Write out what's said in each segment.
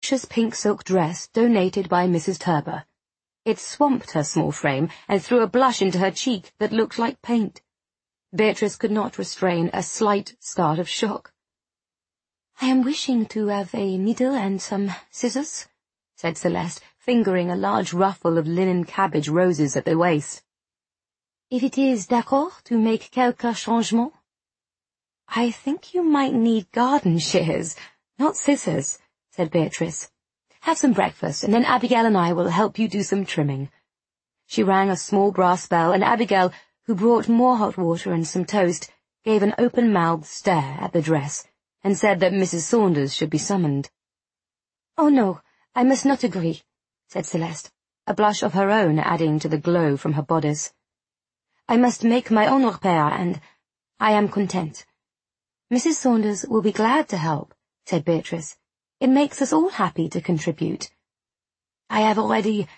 sumptuous pink silk dress donated by Mrs. Turber. It swamped her small frame and threw a blush into her cheek that looked like paint. Beatrice could not restrain a slight start of shock. "I am wishing to have a needle and some scissors," said Celeste, fingering a large ruffle of linen cabbage roses at the waist. "If it is d'accord to make quelques changements." "I think you might need garden shears, not scissors," said Beatrice. "Have some breakfast, and then Abigail and I will help you do some trimming." She rang a small brass bell, and Abigail, who brought more hot water and some toast, gave an open-mouthed stare at the dress, and said that Mrs. Saunders should be summoned. "Oh, no, I must not agree," said Celeste, a blush of her own adding to the glow from her bodice. "I must make my own repair, and I am content." "Mrs. Saunders will be glad to help," said Beatrice. "It makes us all happy to contribute." "I have already,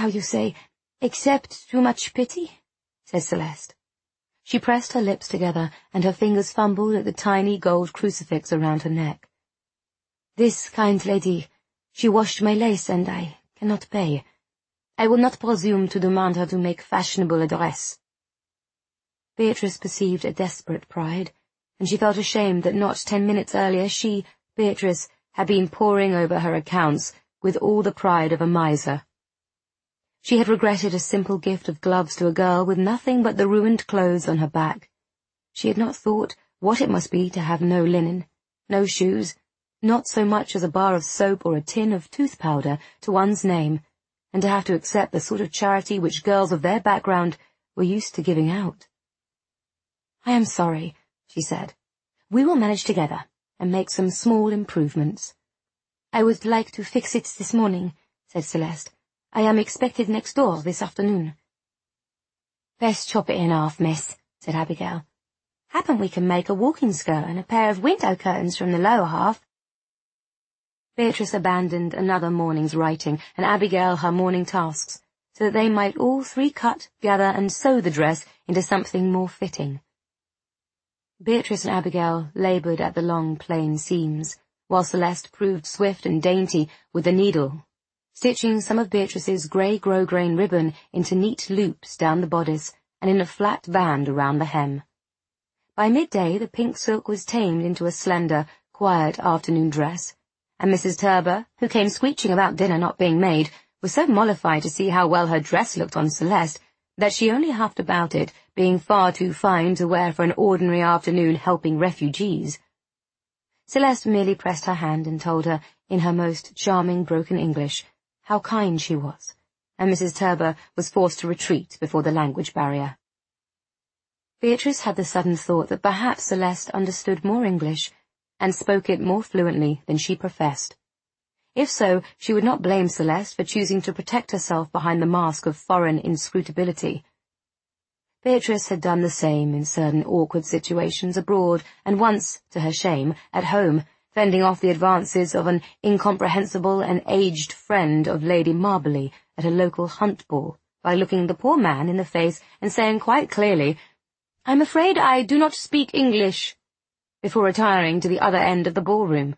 accept too much pity," said Celeste. She pressed her lips together, and her fingers fumbled at the tiny gold crucifix around her neck. "This kind lady, she washed my lace, and I cannot pay. I will not presume to demand her to make fashionable a dress." Beatrice perceived a desperate pride, and she felt ashamed that not 10 minutes earlier she, Beatrice, had been poring over her accounts with all the pride of a miser. She had regretted a simple gift of gloves to a girl with nothing but the ruined clothes on her back. She had not thought what it must be to have no linen, no shoes, not so much as a bar of soap or a tin of tooth powder to one's name, and to have to accept the sort of charity which girls of their background were used to giving out. "I am sorry," she said. "We will manage together and make some small improvements." "I would like to fix it this morning," said Celeste. "I am expected next door this afternoon." "Best chop it in half, miss," said Abigail. "Happen we can make a walking skirt and a pair of window curtains from the lower half." Beatrice abandoned another morning's writing, and Abigail her morning tasks, so that they might all three cut, gather, and sew the dress into something more fitting. Beatrice and Abigail laboured at the long plain seams, while Celeste proved swift and dainty with the needle, stitching some of Beatrice's grey grosgrain ribbon into neat loops down the bodice and in a flat band around the hem. By midday the pink silk was tamed into a slender, quiet afternoon dress, and Mrs. Turber, who came screeching about dinner not being made, was so mollified to see how well her dress looked on Celeste that she only huffed about it, being far too fine to wear for an ordinary afternoon helping refugees. Celeste merely pressed her hand and told her, in her most charming broken English, how kind she was, and Mrs. Turber was forced to retreat before the language barrier. Beatrice had the sudden thought that perhaps Celeste understood more English, and spoke it more fluently than she professed. If so, she would not blame Celeste for choosing to protect herself behind the mask of foreign inscrutability. Beatrice had done the same in certain awkward situations abroad, and once, to her shame, at home, fending off the advances of an incomprehensible and aged friend of Lady Marbley at a local hunt ball, by looking the poor man in the face and saying quite clearly, "I'm afraid I do not speak English," before retiring to the other end of the ballroom.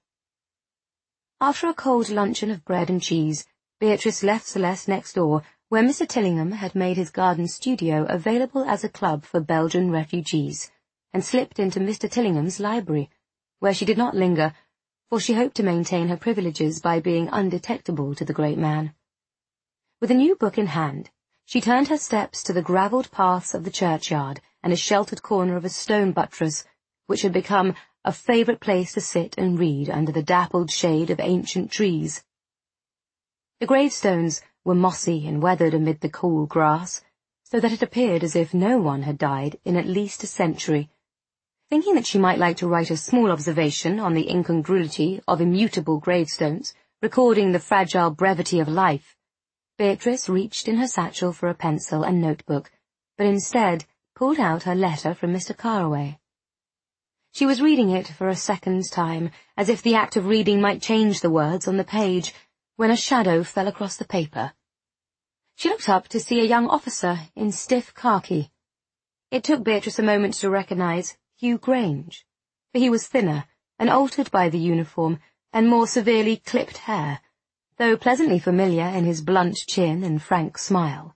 After a cold luncheon of bread and cheese, Beatrice left Celeste next door, where Mr. Tillingham had made his garden studio available as a club for Belgian refugees, and slipped into Mr. Tillingham's library, where she did not linger, for she hoped to maintain her privileges by being undetectable to the great man. With a new book in hand, she turned her steps to the gravelled paths of the churchyard and a sheltered corner of a stone buttress, which had become a favourite place to sit and read under the dappled shade of ancient trees. The gravestones were mossy and weathered amid the cool grass, so that it appeared as if no one had died in at least a century. Thinking that she might like to write a small observation on the incongruity of immutable gravestones, recording the fragile brevity of life, Beatrice reached in her satchel for a pencil and notebook, but instead pulled out her letter from Mr. Carraway. She was reading it for a second time, as if the act of reading might change the words on the page, when a shadow fell across the paper. She looked up to see a young officer in stiff khaki. It took Beatrice a moment to recognize Hugh Grange, for he was thinner and altered by the uniform and more severely clipped hair, though pleasantly familiar in his blunt chin and frank smile.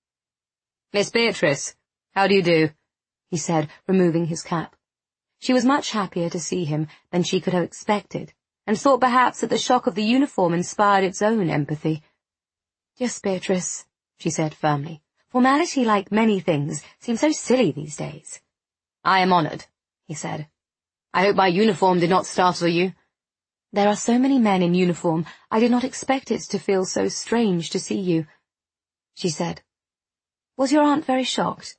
"Miss Beatrice, how do you do?" he said, removing his cap. She was much happier to see him than she could have expected, and thought perhaps that the shock of the uniform inspired its own empathy. "Yes, Beatrice," she said firmly. "Formality, like many things, seems so silly these days." "I am honoured," he said. "I hope my uniform did not startle you." "There are so many men in uniform, I did not expect it to feel so strange to see you," she said. "Was your aunt very shocked?"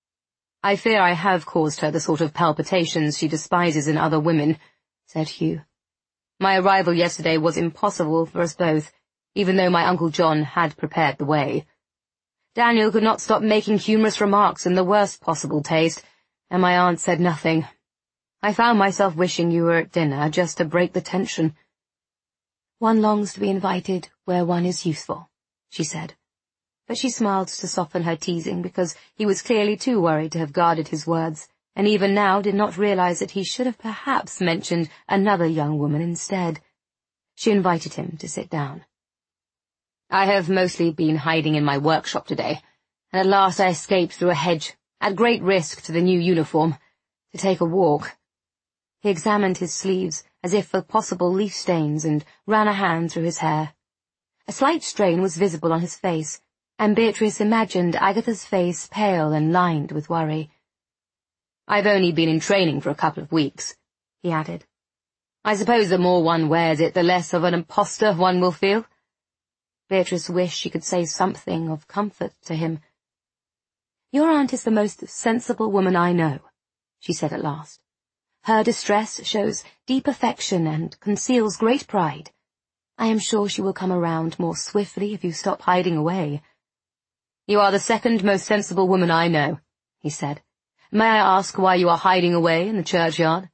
"I fear I have caused her the sort of palpitations she despises in other women," said Hugh. "My arrival yesterday was impossible for us both, even though my Uncle John had prepared the way. Daniel could not stop making humorous remarks in the worst possible taste, and my aunt said nothing. I found myself wishing you were at dinner just to break the tension." "One longs to be invited where one is useful," she said. But she smiled to soften her teasing because he was clearly too worried to have guarded his words, and even now did not realize that he should have perhaps mentioned another young woman instead. She invited him to sit down. "I have mostly been hiding in my workshop today, and at last I escaped through a hedge, at great risk to the new uniform, to take a walk." He examined his sleeves as if for possible leaf stains and ran a hand through his hair. A slight strain was visible on his face, and Beatrice imagined Agatha's face pale and lined with worry. "I've only been in training for a couple of weeks," he added. "I suppose the more one wears it, the less of an imposter one will feel." Beatrice wished she could say something of comfort to him. "Your aunt is the most sensible woman I know," she said at last. "Her distress shows deep affection and conceals great pride. I am sure she will come around more swiftly if you stop hiding away." "You are the second most sensible woman I know," he said. "May I ask why you are hiding away in the churchyard?"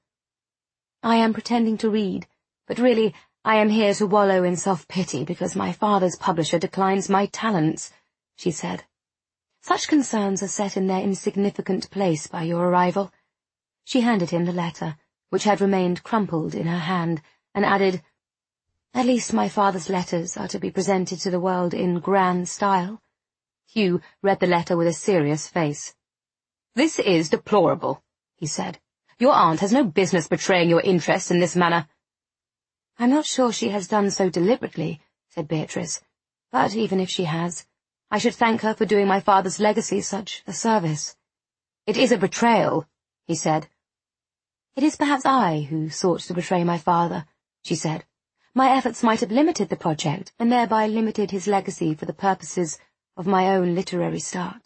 "I am pretending to read, but really I am here to wallow in self-pity because my father's publisher declines my talents," she said. "Such concerns are set in their insignificant place by your arrival." She handed him the letter, which had remained crumpled in her hand, and added, "At least my father's letters are to be presented to the world in grand style." Hugh read the letter with a serious face. "This is deplorable," he said. "Your aunt has no business betraying your interests in this manner." "I'm not sure she has done so deliberately," said Beatrice, "but even if she has, I should thank her for doing my father's legacy such a service." "It is a betrayal," he said. "It is perhaps I who sought to betray my father," she said. "My efforts might have limited the project, and thereby limited his legacy for the purposes of my own literary start."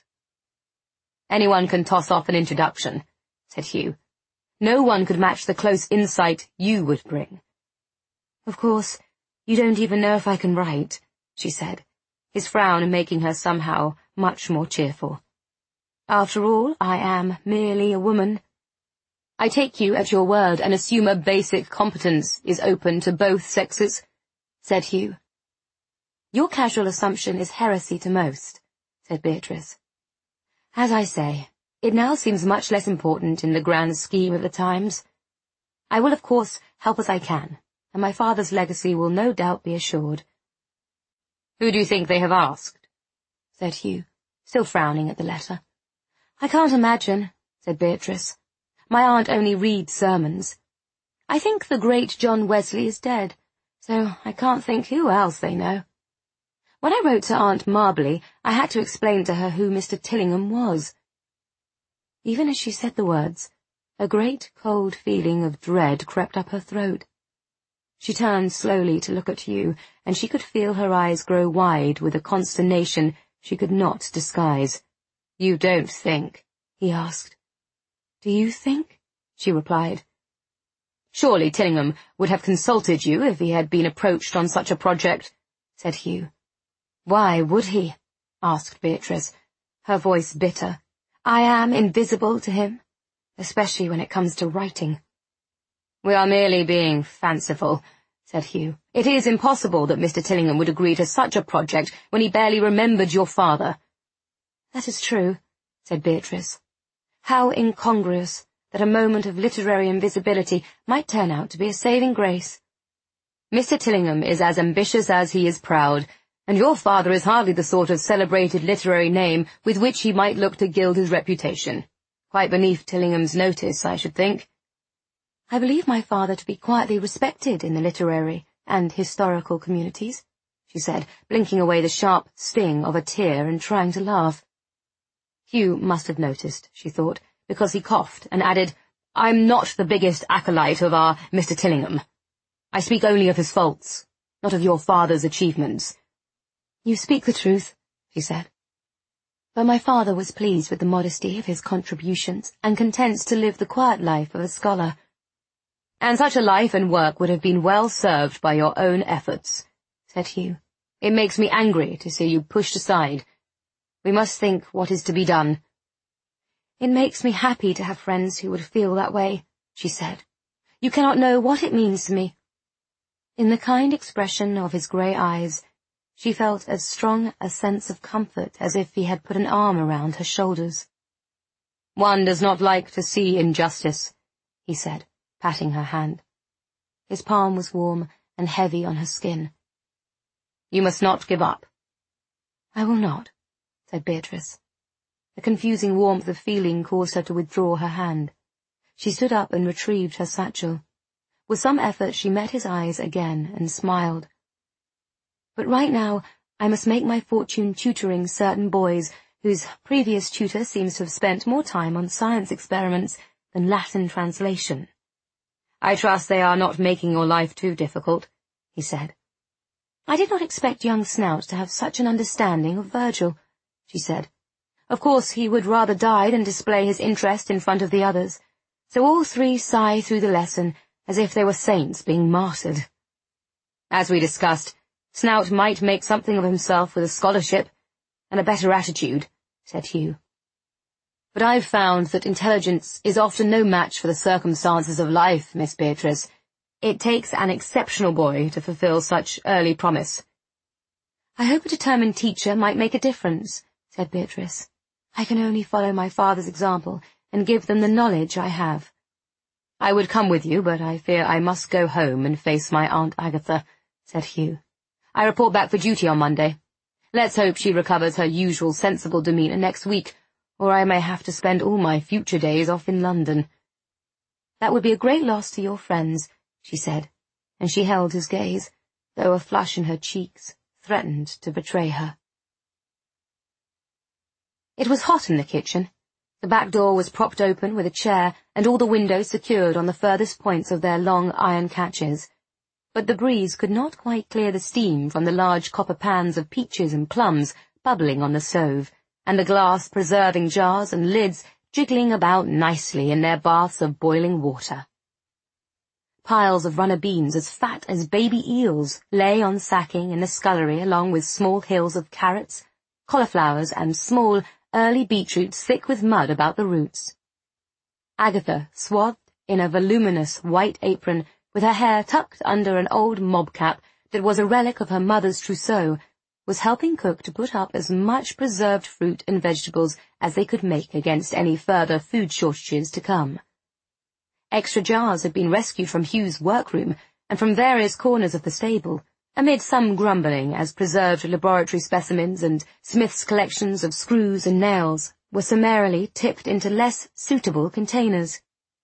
"Anyone can toss off an introduction," said Hugh. "No one could match the close insight you would bring." "Of course, you don't even know if I can write," she said, his frown making her somehow much more cheerful. "After all, I am merely a woman." "I take you at your word and assume a basic competence is open to both sexes," said Hugh. "Your casual assumption is heresy to most," said Beatrice. "As I say, it now seems much less important in the grand scheme of the times. I will, of course, help as I can, and my father's legacy will no doubt be assured." "Who do you think they have asked?" said Hugh, still frowning at the letter. "I can't imagine," said Beatrice. "My aunt only reads sermons. I think the great John Wesley is dead, so I can't think who else they know. When I wrote to Aunt Marbley, I had to explain to her who Mr. Tillingham was." Even as she said the words, a great cold feeling of dread crept up her throat. She turned slowly to look at Hugh, and she could feel her eyes grow wide with a consternation she could not disguise. "You don't think?" he asked. "Do you think?" she replied. "Surely Tillingham would have consulted you if he had been approached on such a project," said Hugh. "Why would he?" asked Beatrice, her voice bitter. "I am invisible to him, especially when it comes to writing." "We are merely being fanciful," said Hugh. "It is impossible that Mr. Tillingham would agree to such a project when he barely remembered your father." "That is true," said Beatrice. "How incongruous that a moment of literary invisibility might turn out to be a saving grace." Mr. Tillingham is as ambitious as he is proud, and your father is hardly the sort of celebrated literary name with which he might look to gild his reputation. Quite beneath Tillingham's notice, I should think. I believe my father to be quietly respected in the literary and historical communities, she said, blinking away the sharp sting of a tear and trying to laugh. Hugh must have noticed, she thought, because he coughed and added, I'm not the biggest acolyte of our Mr. Tillingham. I speak only of his faults, not of your father's achievements. You speak the truth, she said. But my father was pleased with the modesty of his contributions and content to live the quiet life of a scholar. And such a life and work would have been well served by your own efforts, said Hugh. It makes me angry to see you pushed aside. We must think what is to be done. It makes me happy to have friends who would feel that way, she said. You cannot know what it means to me. In the kind expression of his grey eyes, she felt as strong a sense of comfort as if he had put an arm around her shoulders. One does not like to see injustice, he said, patting her hand. His palm was warm and heavy on her skin. You must not give up. I will not, said Beatrice. The confusing warmth of feeling caused her to withdraw her hand. She stood up and retrieved her satchel. With some effort she met his eyes again and smiled. But right now I must make my fortune tutoring certain boys whose previous tutor seems to have spent more time on science experiments than Latin translation. I trust they are not making your life too difficult, he said. I did not expect young Snout to have such an understanding of Virgil, she said. Of course he would rather die than display his interest in front of the others, so all three sigh through the lesson as if they were saints being martyred. As we discussed, Snout might make something of himself with a scholarship and a better attitude, said Hugh. But I've found that intelligence is often no match for the circumstances of life, Miss Beatrice. It takes an exceptional boy to fulfill such early promise. I hope a determined teacher might make a difference, said Beatrice. I can only follow my father's example and give them the knowledge I have. I would come with you, but I fear I must go home and face my Aunt Agatha, said Hugh. I report back for duty on Monday. Let's hope she recovers her usual sensible demeanour next week, or I may have to spend all my future days off in London. That would be a great loss to your friends, she said, and she held his gaze, though a flush in her cheeks threatened to betray her. It was hot in the kitchen. The back door was propped open with a chair and all the windows secured on the furthest points of their long iron catches. But the breeze could not quite clear the steam from the large copper pans of peaches and plums bubbling on the stove, and the glass preserving jars and lids jiggling about nicely in their baths of boiling water. Piles of runner beans as fat as baby eels lay on sacking in the scullery along with small hills of carrots, cauliflowers and small, early beetroots thick with mud about the roots. Agatha, swathed in a voluminous white apron, with her hair tucked under an old mob cap that was a relic of her mother's trousseau, was helping cook to put up as much preserved fruit and vegetables as they could make against any further food shortages to come. Extra jars had been rescued from Hugh's workroom and from various corners of the stable, amid some grumbling as preserved laboratory specimens and Smith's collections of screws and nails were summarily tipped into less suitable containers.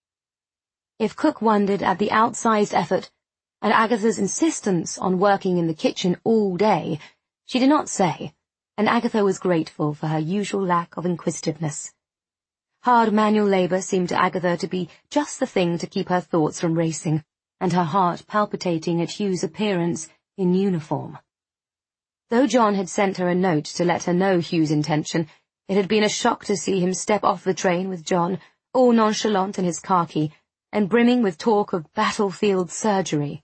If cook wondered at the outsized effort and Agatha's insistence on working in the kitchen all day, she did not say, and Agatha was grateful for her usual lack of inquisitiveness. Hard manual labour seemed to Agatha to be just the thing to keep her thoughts from racing, and her heart palpitating at Hugh's appearance in uniform. Though John had sent her a note to let her know Hugh's intention, it had been a shock to see him step off the train with John, all nonchalant in his khaki, and brimming with talk of battlefield surgery.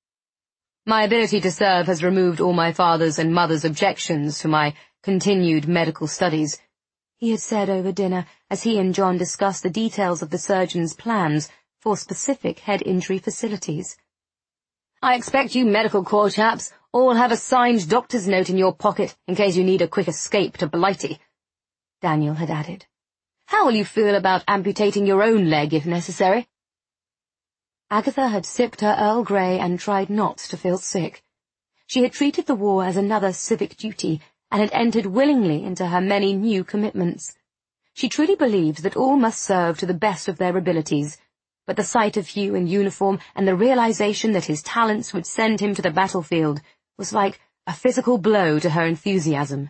My ability to serve has removed all my father's and mother's objections to my continued medical studies, he had said over dinner as he and John discussed the details of the surgeon's plans for specific head injury facilities. I expect you medical corps chaps all have a signed doctor's note in your pocket in case you need a quick escape to Blighty, Daniel had added. How will you feel about amputating your own leg if necessary? Agatha had sipped her Earl Grey and tried not to feel sick. She had treated the war as another civic duty, and had entered willingly into her many new commitments. She truly believed that all must serve to the best of their abilities, but the sight of Hugh in uniform and the realization that his talents would send him to the battlefield was like a physical blow to her enthusiasm.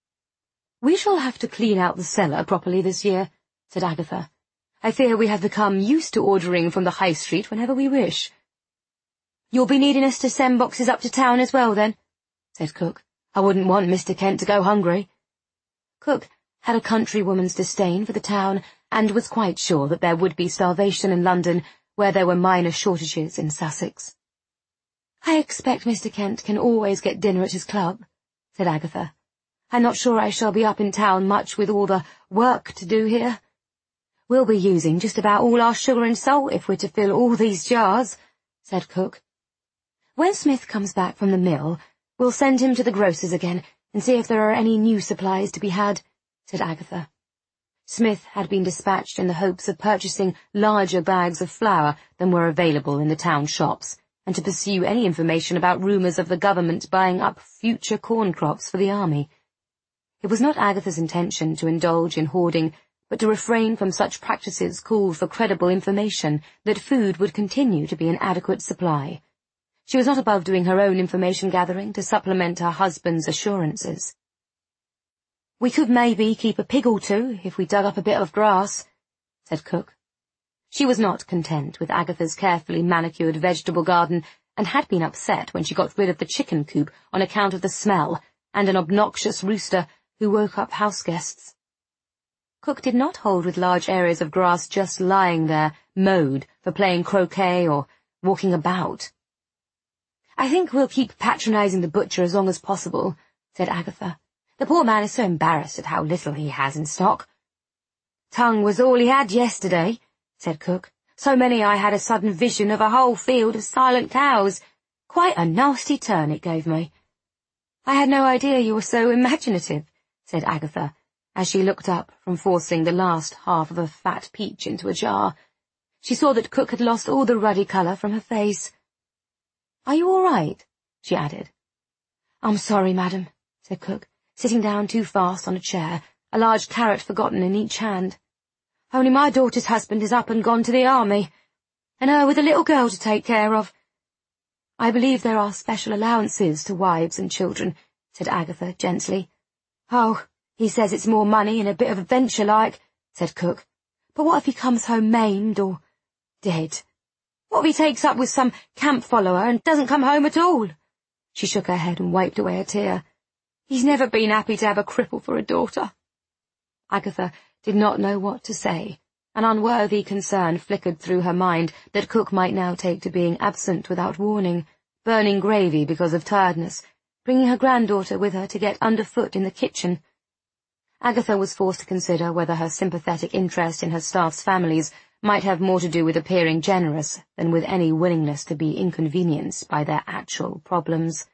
"We shall have to clean out the cellar properly this year," said Agatha. "I fear we have become used to ordering from the high street whenever we wish." "You'll be needing us to send boxes up to town as well, then?" said Cook. "I wouldn't want Mr. Kent to go hungry." Cook had a countrywoman's disdain for the town, and was quite sure that there would be starvation in London where there were minor shortages in Sussex. "I expect Mr. Kent can always get dinner at his club," said Agatha. "I'm not sure I shall be up in town much with all the work to do here. We'll be using just about all our sugar and salt if we're to fill all these jars," said Cook. "When Smith comes back from the mill, we'll send him to the grocer's again and see if there are any new supplies to be had," said Agatha. Smith had been dispatched in the hopes of purchasing larger bags of flour than were available in the town shops, and to pursue any information about rumours of the government buying up future corn crops for the army. It was not Agatha's intention to indulge in hoarding, but to refrain from such practices called for credible information that food would continue to be an adequate supply. She was not above doing her own information gathering to supplement her husband's assurances. "We could maybe keep a pig or two if we dug up a bit of grass," said Cook. She was not content with Agatha's carefully manicured vegetable garden, and had been upset when she got rid of the chicken coop on account of the smell and an obnoxious rooster who woke up houseguests. Cook did not hold with large areas of grass just lying there, mowed, for playing croquet or walking about. "I think we'll keep patronizing the butcher as long as possible," said Agatha. "The poor man is so embarrassed at how little he has in stock." "Tongue was all he had yesterday," said Cook. "So many I had a sudden vision of a whole field of silent cows. Quite a nasty turn it gave me." "I had no idea you were so imaginative," said Agatha, as she looked up from forcing the last half of a fat peach into a jar. She saw that Cook had lost all the ruddy colour from her face. "Are you all right?" she added. "I'm sorry, madam," said Cook, sitting down too fast on a chair, a large carrot forgotten in each hand. "Only my daughter's husband is up and gone to the army, and her with a little girl to take care of." "I believe there are special allowances to wives and children," said Agatha gently. "Oh, he says it's more money and a bit of adventure like," said Cook. "But what if he comes home maimed or dead? What if he takes up with some camp follower and doesn't come home at all?" She shook her head and wiped away a tear. "He's never been happy to have a cripple for a daughter." Agatha did not know what to say. An unworthy concern flickered through her mind that Cook might now take to being absent without warning, burning gravy because of tiredness, bringing her granddaughter with her to get underfoot in the kitchen. Agatha was forced to consider whether her sympathetic interest in her staff's families might have more to do with appearing generous than with any willingness to be inconvenienced by their actual problems.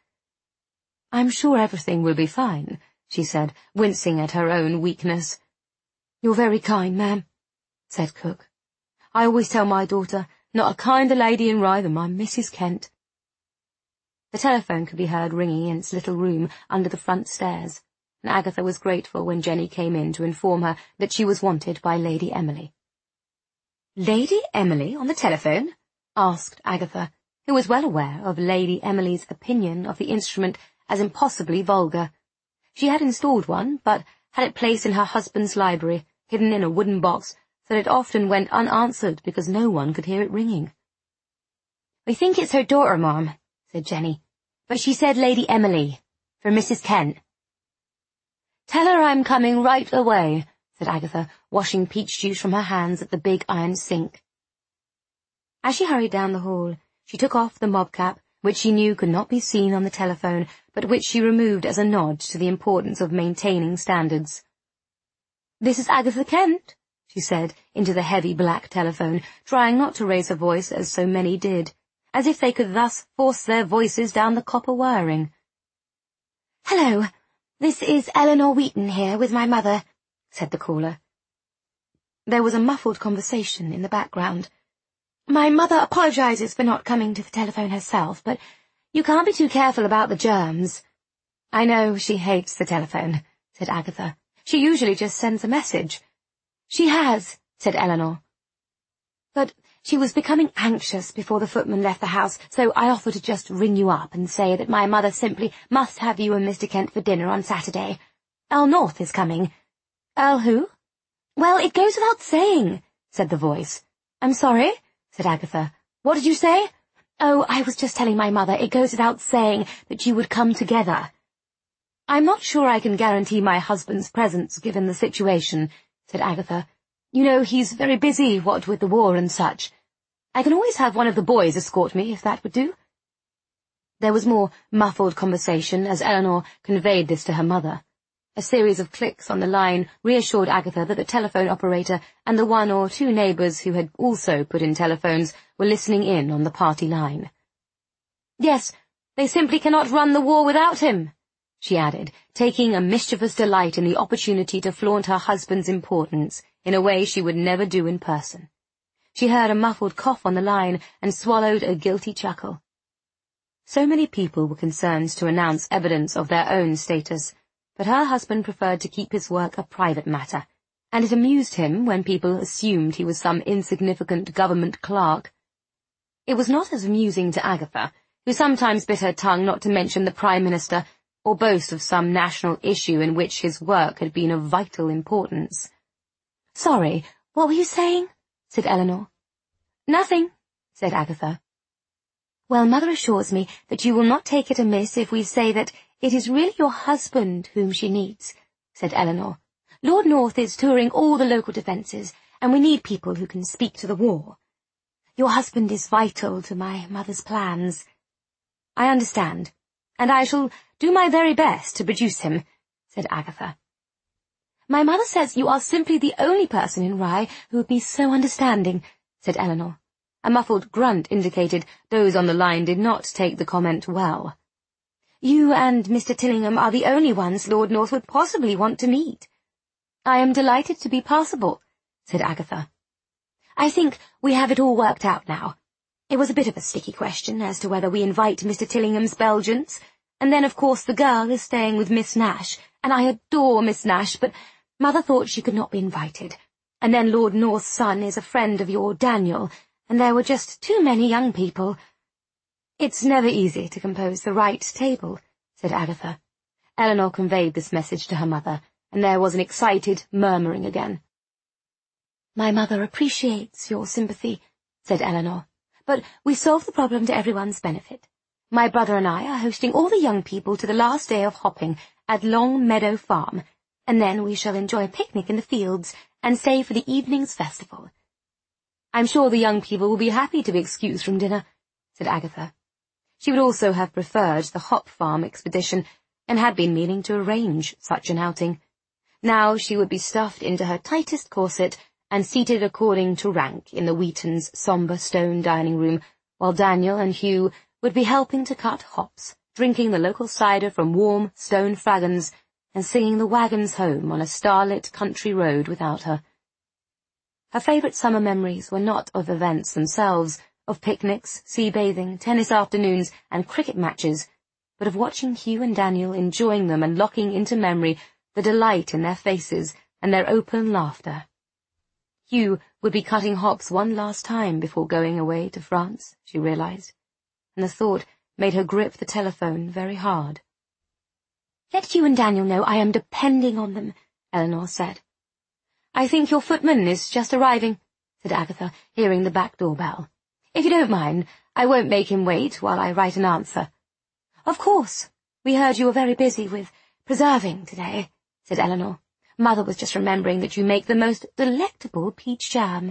"I'm sure everything will be fine," she said, wincing at her own weakness. "You're very kind, ma'am," said Cook. "I always tell my daughter, not a kinder lady in Rye than my Mrs. Kent." The telephone could be heard ringing in its little room under the front stairs, and Agatha was grateful when Jenny came in to inform her that she was wanted by Lady Emily. "Lady Emily on the telephone?" asked Agatha, who was well aware of Lady Emily's opinion of the instrument as impossibly vulgar. She had installed one, but had it placed in her husband's library, hidden in a wooden box, so that it often went unanswered because no one could hear it ringing. "We think it's her daughter, ma'am," said Jenny, "but she said Lady Emily, for Mrs. Kent." "Tell her I'm coming right away," said Agatha, washing peach juice from her hands at the big iron sink. As she hurried down the hall, she took off the mob cap, which she knew could not be seen on the telephone, but which she removed as a nod to the importance of maintaining standards. "This is Agatha Kent," she said into the heavy black telephone, trying not to raise her voice as so many did, as if they could thus force their voices down the copper wiring. "Hello, this is Eleanor Wheaton here with my mother," said the caller. There was a muffled conversation in the background. My mother apologizes for not coming to the telephone herself, but you can't be too careful about the germs. I know she hates the telephone, said Agatha. She usually just sends a message. She has, said Eleanor. But she was becoming anxious before the footman left the house, so I offered to just ring you up and say that my mother simply must have you and Mr. Kent for dinner on Saturday. Earl North is coming. Earl who? Well, it goes without saying, said the voice. I'm sorry, said Agatha. What did you say? Oh, I was just telling my mother it goes without saying that you would come together. I'm not sure I can guarantee my husband's presence given the situation, said Agatha. You know, he's very busy, what with the war and such. I can always have one of the boys escort me, if that would do. There was more muffled conversation as Eleanor conveyed this to her mother. A series of clicks on the line reassured Agatha that the telephone operator and the 1 or 2 neighbours who had also put in telephones were listening in on the party line. Yes, they simply cannot run the war without him, she added, taking a mischievous delight in the opportunity to flaunt her husband's importance in a way she would never do in person. She heard a muffled cough on the line and swallowed a guilty chuckle. So many people were concerned to announce evidence of their own status, but her husband preferred to keep his work a private matter, and it amused him when people assumed he was some insignificant government clerk. It was not as amusing to Agatha, who sometimes bit her tongue not to mention the Prime Minister or boast of some national issue in which his work had been of vital importance. Sorry, what were you saying? Said Eleanor. Nothing, said Agatha. Well, Mother assures me that you will not take it amiss if we say that it is really your husband whom she needs, said Eleanor. Lord North is touring all the local defences, and we need people who can speak to the war. Your husband is vital to my mother's plans. I understand, and I shall do my very best to produce him, said Agatha. My mother says you are simply the only person in Rye who would be so understanding, said Eleanor. A muffled grunt indicated those on the line did not take the comment well. You and Mr. Tillingham are the only ones Lord North would possibly want to meet. I am delighted to be possible, said Agatha. I think we have it all worked out now. It was a bit of a sticky question as to whether we invite Mr. Tillingham's Belgians, and then of course the girl is staying with Miss Nash, and I adore Miss Nash, but Mother thought she could not be invited. And then Lord North's son is a friend of your Daniel, and there were just too many young people. It's never easy to compose the right table, said Agatha. Eleanor conveyed this message to her mother, and there was an excited murmuring again. My mother appreciates your sympathy, said Eleanor, but we solve the problem to everyone's benefit. My brother and I are hosting all the young people to the last day of hopping at Long Meadow Farm, and then we shall enjoy a picnic in the fields and stay for the evening's festival. I'm sure the young people will be happy to be excused from dinner, said Agatha. She would also have preferred the hop farm expedition, and had been meaning to arrange such an outing. Now she would be stuffed into her tightest corset and seated according to rank in the Wheatons' sombre stone dining room, while Daniel and Hugh would be helping to cut hops, drinking the local cider from warm stone flagons, and singing the wagons home on a starlit country road without her. Her favourite summer memories were not of events themselves, of picnics, sea-bathing, tennis afternoons, and cricket matches, but of watching Hugh and Daniel enjoying them and locking into memory the delight in their faces and their open laughter. Hugh would be cutting hops one last time before going away to France, she realised, and the thought made her grip the telephone very hard. Let Hugh and Daniel know I am depending on them, Eleanor said. I think your footman is just arriving, said Agatha, hearing the back door bell. If you don't mind, I won't make him wait while I write an answer. Of course. We heard you were very busy with preserving today, said Eleanor. Mother was just remembering that you make the most delectable peach jam.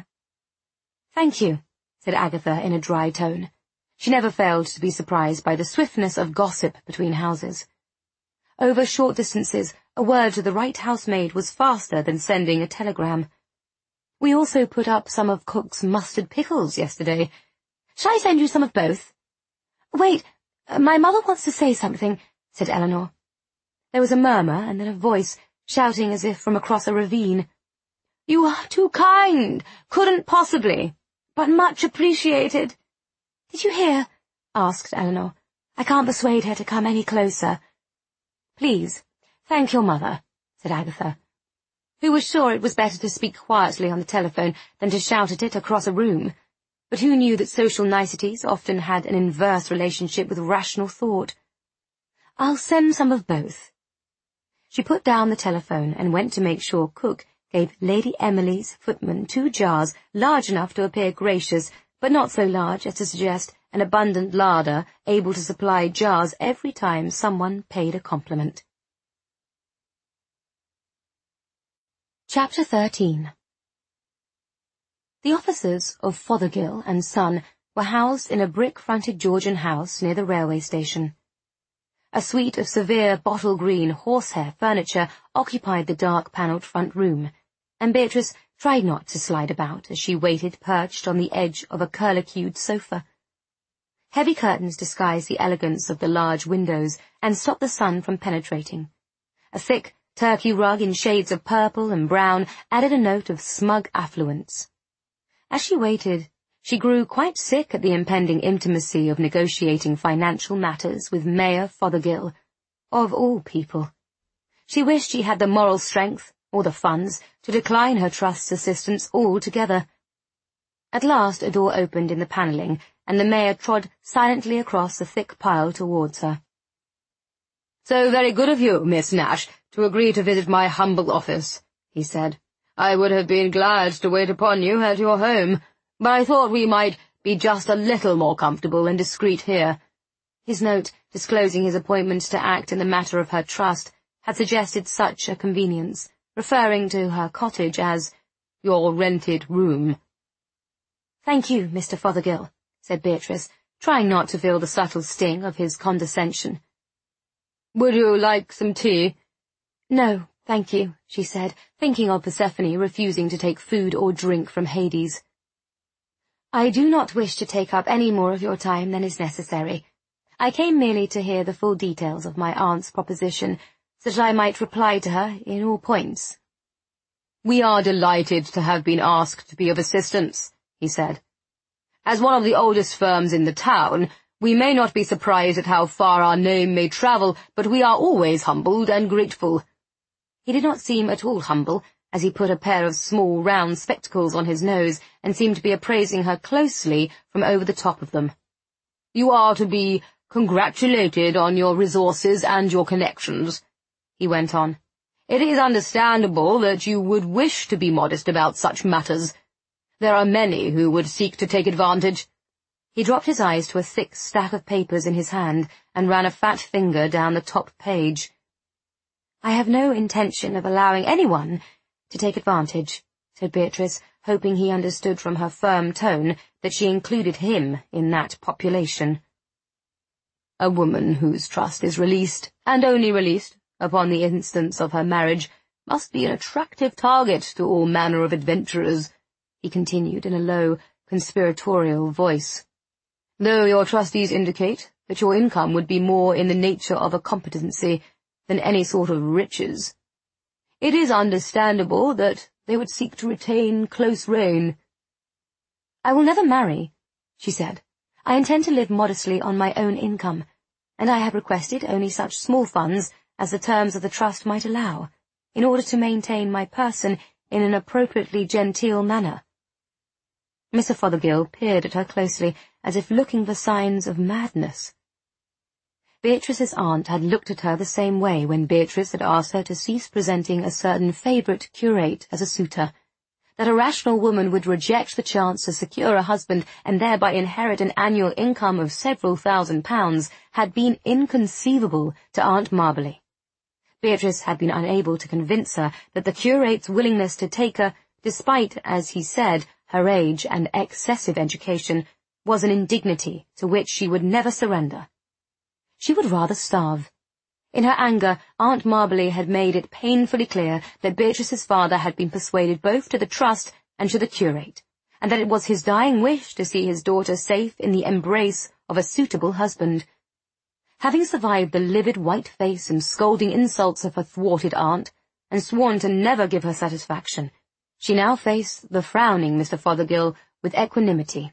Thank you, said Agatha in a dry tone. She never failed to be surprised by the swiftness of gossip between houses. Over short distances, a word to the right housemaid was faster than sending a telegram. We also put up some of Cook's mustard pickles yesterday. Shall I send you some of both? Wait, my mother wants to say something, said Eleanor. There was a murmur, and then a voice, shouting as if from across a ravine. You are too kind! Couldn't possibly! but much appreciated." "Did you hear?" asked Eleanor. "I can't persuade her to come any closer." "Please, thank your mother," said Agatha, who was sure it was better to speak quietly on the telephone than to shout at it across a room, but who knew that social niceties often had an inverse relationship with rational thought. "I'll send some of both." She put down the telephone and went to make sure cook gave Lady Emily's footman 2 jars large enough to appear gracious, but not so large as to suggest an abundant larder able to supply jars every time someone paid a compliment. Chapter 13. The officers of Fothergill and Son were housed in a brick-fronted Georgian house near the railway station. A suite of severe bottle-green horsehair furniture occupied the dark-panelled front room, and Beatrice tried not to slide about as she waited perched on the edge of a curlicued sofa. Heavy curtains disguised the elegance of the large windows and stopped the sun from penetrating. A thick Turkey rug in shades of purple and brown added a note of smug affluence. As she waited, she grew quite sick at the impending intimacy of negotiating financial matters with Mayor Fothergill, of all people. She wished she had the moral strength, or the funds, to decline her trust's assistance altogether. At last a door opened in the panelling, and the mayor trod silently across the thick pile towards her. "So very good of you, Miss Nash, to agree to visit my humble office," he said. "I would have been glad to wait upon you at your home, but I thought we might be just a little more comfortable and discreet here." His note, disclosing his appointment to act in the matter of her trust, had suggested such a convenience, referring to her cottage as your rented room. "Thank you, Mr. Fothergill," said Beatrice, trying not to feel the subtle sting of his condescension. "Would you like some tea?" "No, thank you," she said, thinking of Persephone refusing to take food or drink from Hades. "I do not wish to take up any more of your time than is necessary. I came merely to hear the full details of my aunt's proposition, so that I might reply to her in all points." "We are delighted to have been asked to be of assistance," he said. "As one of the oldest firms in the town, we may not be surprised at how far our name may travel, but we are always humbled and grateful." He did not seem at all humble, as he put a pair of small round spectacles on his nose and seemed to be appraising her closely from over the top of them. "You are to be congratulated on your resources and your connections," he went on. "It is understandable that you would wish to be modest about such matters. There are many who would seek to take advantage." He dropped his eyes to a thick stack of papers in his hand and ran a fat finger down the top page. "I have no intention of allowing anyone to take advantage," said Beatrice, hoping he understood from her firm tone that she included him in that population. "A woman whose trust is released, and only released, upon the instance of her marriage, must be an attractive target to all manner of adventurers," he continued in a low, conspiratorial voice. "Though your trustees indicate that your income would be more in the nature of a competency than any sort of riches, it is understandable that they would seek to retain close rein." "I will never marry," she said. "I intend to live modestly on my own income, and I have requested only such small funds as the terms of the trust might allow, in order to maintain my person in an appropriately genteel manner." Mr. Fothergill peered at her closely, as if looking for signs of madness. Beatrice's aunt had looked at her the same way when Beatrice had asked her to cease presenting a certain favourite curate as a suitor. That a rational woman would reject the chance to secure a husband and thereby inherit an annual income of several £1,000s had been inconceivable to Aunt Marberly. Beatrice had been unable to convince her that the curate's willingness to take her, despite, as he said, her age and excessive education, was an indignity to which she would never surrender. She would rather starve. In her anger, Aunt Marberly had made it painfully clear that Beatrice's father had been persuaded both to the trust and to the curate, and that it was his dying wish to see his daughter safe in the embrace of a suitable husband. Having survived the livid white face and scolding insults of her thwarted aunt, and sworn to never give her satisfaction, she now faced the frowning Mr. Fothergill with equanimity.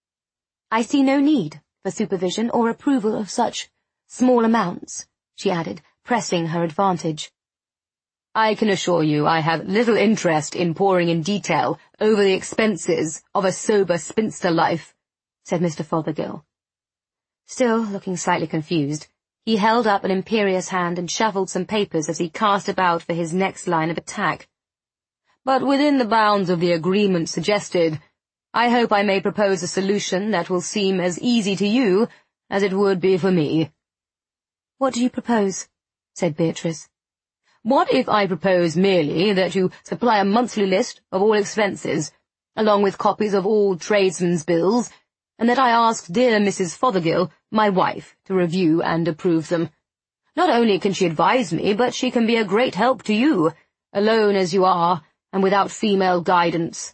"I see no need for supervision or approval of such small amounts," she added, pressing her advantage. "I can assure you I have little interest in poring in detail over the expenses of a sober spinster life," said Mr. Fothergill. Still looking slightly confused, he held up an imperious hand and shuffled some papers as he cast about for his next line of attack. "But within the bounds of the agreement suggested, I hope I may propose a solution that will seem as easy to you as it would be for me." "What do you propose?" said Beatrice. "What if I propose merely that you supply a monthly list of all expenses, along with copies of all tradesmen's bills, and that I ask dear Mrs. Fothergill, my wife, to review and approve them? Not only can she advise me, but she can be a great help to you, alone as you are, and without female guidance."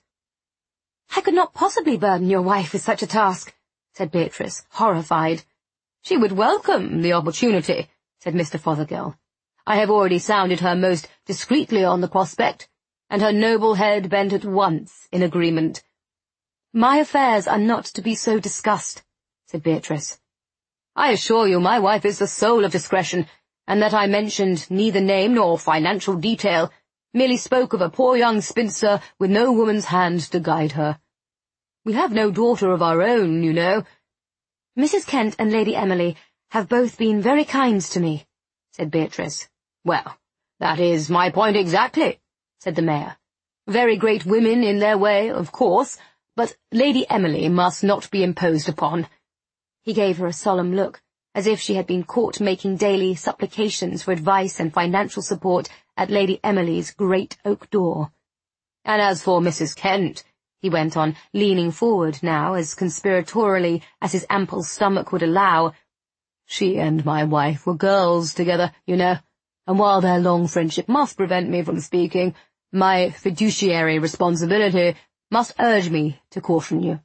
"I could not possibly burden your wife with such a task," said Beatrice, horrified. "She would welcome the opportunity," said Mr. Fothergill. "I have already sounded her most discreetly on the prospect, and her noble head bent at once in agreement." "My affairs are not to be so discussed," said Beatrice. "I assure you my wife is the soul of discretion, and that I mentioned neither name nor financial detail, merely spoke of a poor young spinster with no woman's hand to guide her. We have no daughter of our own, you know." "Mrs. Kent and Lady Emily have both been very kind to me," said Beatrice. "Well, that is my point exactly," said the mayor. "Very great women in their way, of course, but Lady Emily must not be imposed upon." He gave her a solemn look, as if she had been caught making daily supplications for advice and financial support at Lady Emily's great oak door. "And as for Mrs. Kent," he went on, leaning forward now as conspiratorially as his ample stomach would allow, "she and my wife were girls together, you know, and while their long friendship must prevent me from speaking, my fiduciary responsibility must urge me to caution you."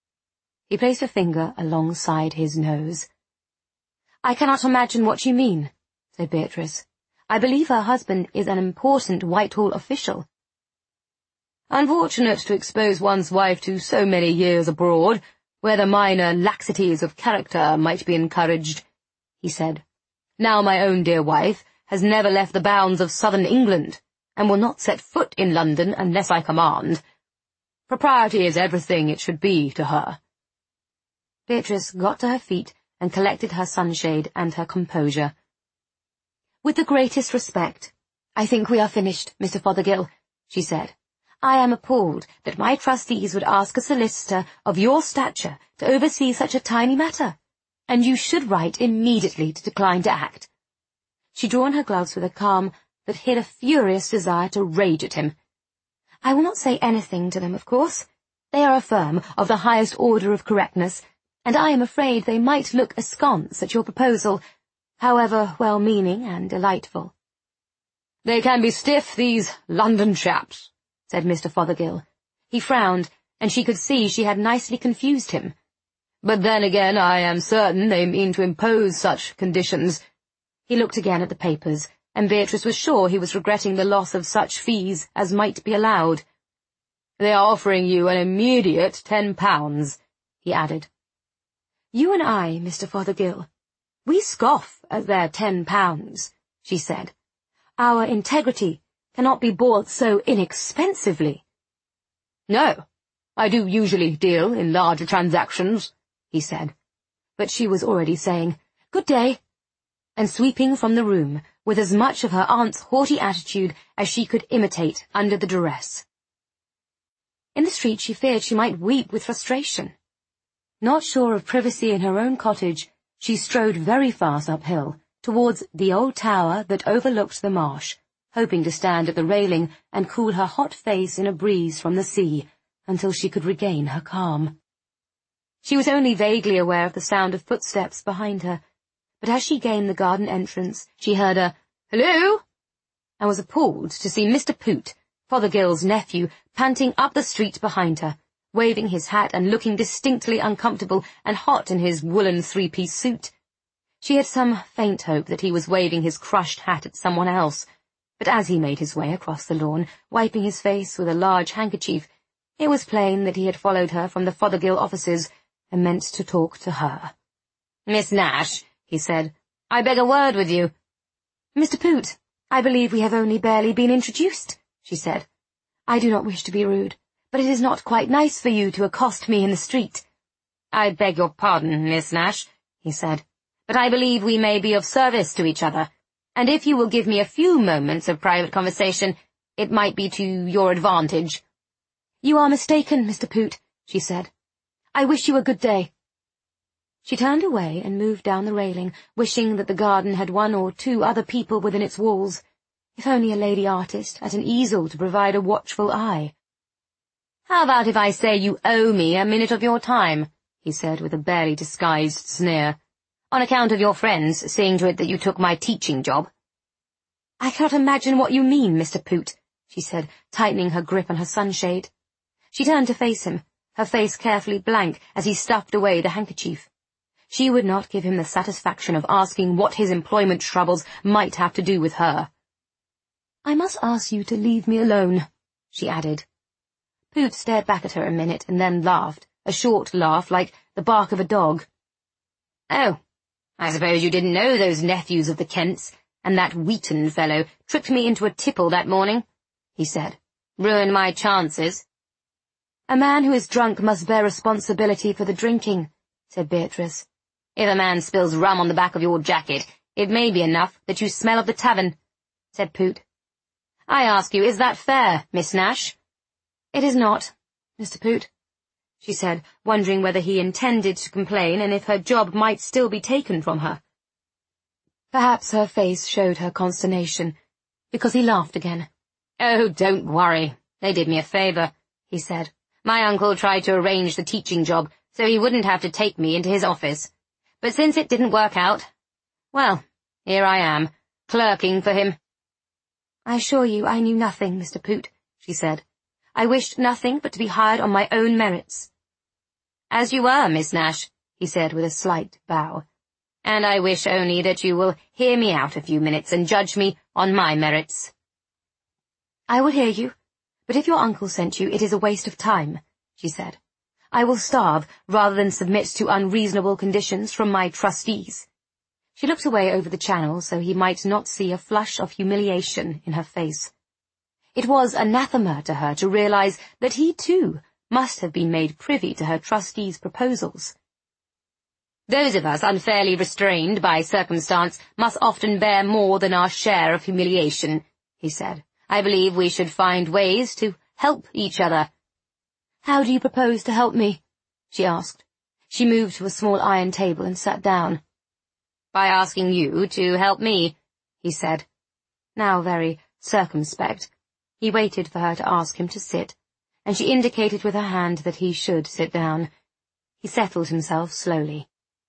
He placed a finger alongside his nose. "I cannot imagine what you mean," said Beatrice. "I believe her husband is an important Whitehall official." "Unfortunate to expose one's wife to so many years abroad, where the minor laxities of character might be encouraged," he said. "Now my own dear wife has never left the bounds of southern England, and will not set foot in London unless I command. Propriety is everything it should be to her." Beatrice got to her feet and collected her sunshade and her composure. "With the greatest respect, I think we are finished, Mr. Fothergill," she said. "I am appalled that my trustees would ask a solicitor of your stature to oversee such a tiny matter, and you should write immediately to decline to act." She drew on her gloves with a calm that hid a furious desire to rage at him. "I will not say anything to them, of course. They are a firm of the highest order of correctness, and I am afraid they might look askance at your proposal, however well-meaning and delightful." "They can be stiff, these London chaps," said Mr. Fothergill. He frowned, and she could see she had nicely confused him. "But then again, I am certain they mean to impose such conditions." He looked again at the papers, and Beatrice was sure he was regretting the loss of such fees as might be allowed. "They are offering you an immediate £10, he added. "You and I, Mr. Fothergill, we scoff at their £10, she said. "Our integrity cannot be bought so inexpensively." "No, I do usually deal in larger transactions," he said. But she was already saying, "Good day," and sweeping from the room with as much of her aunt's haughty attitude as she could imitate under the duress. In the street she feared she might weep with frustration. Not sure of privacy in her own cottage, she strode very fast uphill, towards the old tower that overlooked the marsh, hoping to stand at the railing and cool her hot face in a breeze from the sea, until she could regain her calm. She was only vaguely aware of the sound of footsteps behind her, but as she gained the garden entrance, she heard a "Hello!" and was appalled to see Mr. Poot, Fothergill's nephew, panting up the street behind her, waving his hat and looking distinctly uncomfortable and hot in his woolen three-piece suit. She had some faint hope that he was waving his crushed hat at someone else, but as he made his way across the lawn, wiping his face with a large handkerchief, It was plain that he had followed her from the Fothergill offices and meant to talk to her. "Miss Nash," he said, "I beg a word with you." "Mr. Poot, I believe we have only barely been introduced," she said. "I do not wish to be rude, but it is not quite nice for you to accost me in the street." "I beg your pardon, Miss Nash," he said, "but I believe we may be of service to each other, and if you will give me a few moments of private conversation, it might be to your advantage." "You are mistaken, Mr. Poot," she said. "I wish you a good day." She turned away and moved down the railing, wishing that the garden had one or two other people within its walls, if only a lady artist at an easel to provide a watchful eye. "How about if I say you owe me a minute of your time?" he said with a barely disguised sneer. "On account of your friends seeing to it that you took my teaching job." "I cannot imagine what you mean, Mr. Poot," she said, tightening her grip on her sunshade. She turned to face him, her face carefully blank as he stuffed away the handkerchief. She would not give him the satisfaction of asking what his employment troubles might have to do with her. "I must ask you to leave me alone," she added. Poot stared back at her a minute and then laughed, a short laugh like the bark of a dog. "Oh, I suppose you didn't know those nephews of the Kents, and that Wheaton fellow tricked me into a tipple that morning," he said. "Ruined my chances." "A man who is drunk must bear responsibility for the drinking," said Beatrice. "If a man spills rum on the back of your jacket, it may be enough that you smell of the tavern," said Poot. "I ask you, is that fair, Miss Nash?" "It is not, Mr. Poot," she said, wondering whether he intended to complain and if her job might still be taken from her. Perhaps her face showed her consternation, because he laughed again. "Oh, don't worry. They did me a favor," he said. "My uncle tried to arrange the teaching job so he wouldn't have to take me into his office. But since it didn't work out, well, here I am, clerking for him." "I assure you I knew nothing, Mr. Poot," she said. "I wished nothing but to be hired on my own merits." "As you were, Miss Nash," he said with a slight bow. "And I wish only that you will hear me out a few minutes and judge me on my merits." "I will hear you, but if your uncle sent you, it is a waste of time," she said. "I will starve rather than submit to unreasonable conditions from my trustees." She looked away over the channel so he might not see a flush of humiliation in her face. It was anathema to her to realize that he, too, must have been made privy to her trustees' proposals. "Those of us unfairly restrained by circumstance must often bear more than our share of humiliation," he said. "I believe we should find ways to help each other." "How do you propose to help me?" she asked. She moved to a small iron table and sat down. "By asking you to help me," he said. Now very circumspect, he waited for her to ask him to sit, and she indicated with her hand that he should sit down. He settled himself slowly.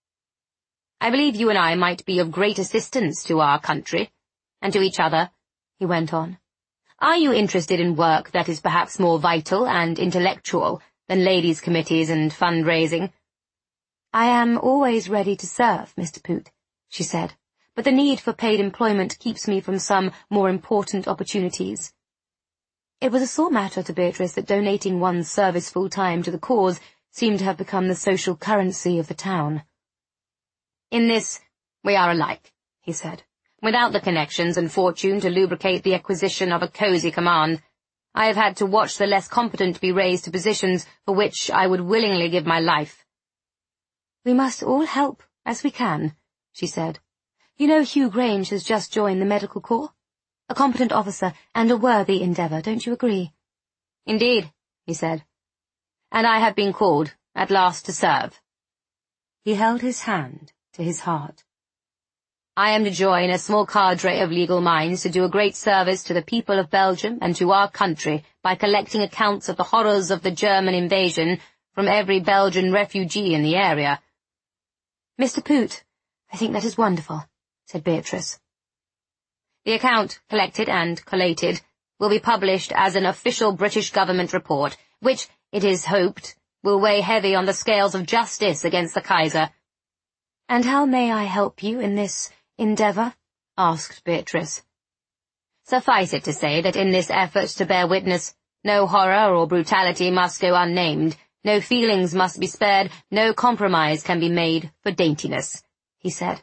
"I believe you and I might be of great assistance to our country, and to each other," he went on. "Are you interested in work that is perhaps more vital and intellectual than ladies' committees and fundraising?" "I am always ready to serve, Mr. Poot," she said, "but the need for paid employment keeps me from some more important opportunities." It was a sore matter to Beatrice that donating one's service full-time to the cause seemed to have become the social currency of the town. "In this, we are alike," he said. "Without the connections and fortune to lubricate the acquisition of a cosy command, I have had to watch the less competent be raised to positions for which I would willingly give my life." "We must all help, as we can," she said. "You know Hugh Grange has just joined the medical corps? A competent officer and a worthy endeavour, don't you agree?" "Indeed," he said. "And I have been called, at last, to serve." He held his hand to his heart. "I am to join a small cadre of legal minds to do a great service to the people of Belgium and to our country by collecting accounts of the horrors of the German invasion from every Belgian refugee in the area." "Mr. Poot, I think that is wonderful," said Beatrice. "The account, collected and collated, will be published as an official British government report, which, it is hoped, will weigh heavy on the scales of justice against the Kaiser." "And how may I help you in this endeavour?" asked Beatrice. "Suffice it to say that in this effort to bear witness, No horror or brutality must go unnamed. No feelings must be spared. No compromise can be made for daintiness," he said.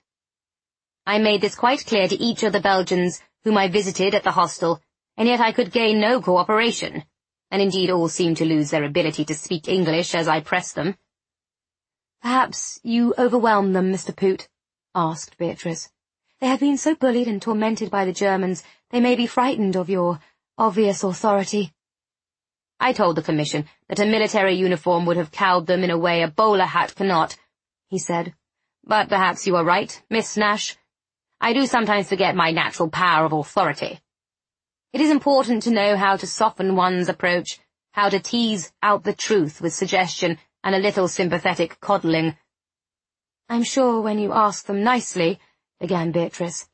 I made this quite clear to each of the Belgians whom I visited at the hostel, and yet I could gain no cooperation, and indeed all seemed to lose their ability to speak English as I pressed them. "Perhaps you overwhelmed them, Mr. Poot?" asked Beatrice. "They have been so bullied and tormented by the Germans, they may be frightened of your obvious authority." I told the Commission that a military uniform would have cowed them in a way a bowler hat cannot, he said. "But perhaps you are right, Miss Nash. I do sometimes forget my natural power of authority. It is important to know how to soften one's approach, how to tease out the truth with suggestion and a little sympathetic coddling." "I'm sure when you ask them nicely," began Beatrice.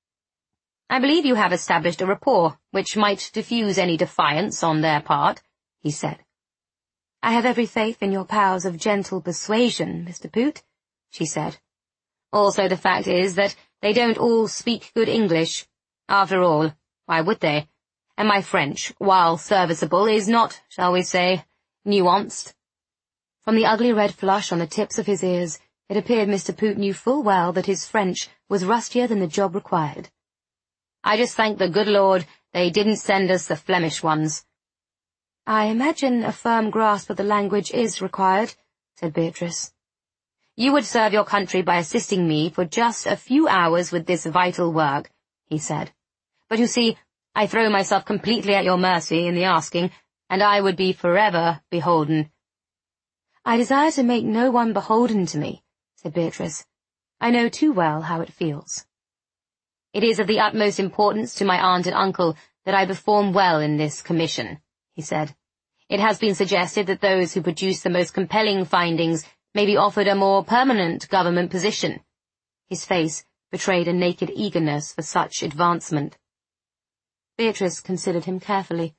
"I believe you have established a rapport which might diffuse any defiance on their part," he said. "I have every faith in your powers of gentle persuasion, Mr. Poot," she said. "Also the fact is that they don't all speak good English. After all, why would they? And my French, while serviceable, is not, shall we say, nuanced." From the ugly red flush on the tips of his ears, it appeared Mr. Poot knew full well that his French was rustier than the job required. "I just thank the good Lord they didn't send us the Flemish ones." "I imagine a firm grasp of the language is required," said Beatrice. "You would serve your country by assisting me for just a few hours with this vital work," he said. "But you see, I throw myself completely at your mercy in the asking, and I would be forever beholden." "I desire to make no one beholden to me," said Beatrice. "I know too well how it feels." "It is of the utmost importance to my aunt and uncle that I perform well in this commission," he said. "It has been suggested that those who produce the most compelling findings may be offered a more permanent government position." His face betrayed a naked eagerness for such advancement. Beatrice considered him carefully.